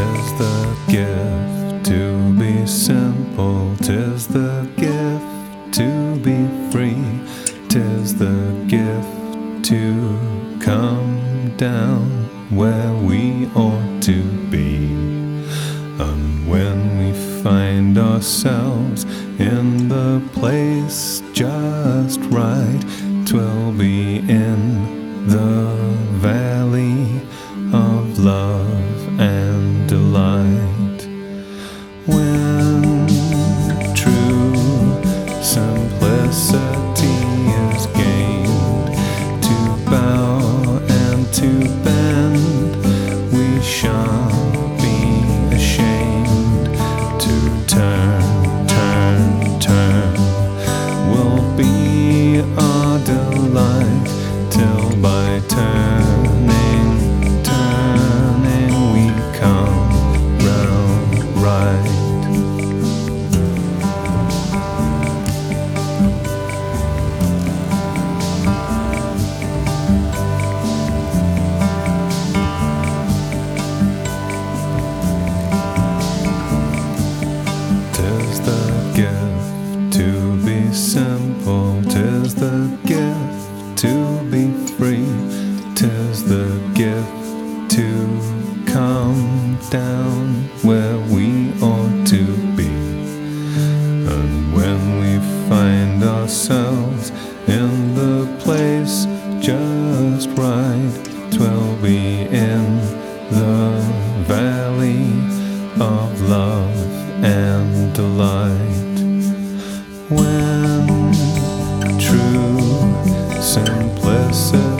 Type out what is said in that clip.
'Tis the gift to be simple, 'tis the gift to be free, 'tis the gift to come down where we ought to be. And when we find ourselves in the place just right, 'twill be in the valley of love and delight. When true simplicity is gained, to bow and to bend, we shan't be ashamed to turn, turn, turn. Will be our delight till by turning, turning we come round right. Tis the gift to be simple, 'tis the gift to be free, 'tis the gift to come down where we ought to be. And when we find ourselves in the place just right, 'twill be in the valley of love and delight. When true simplicity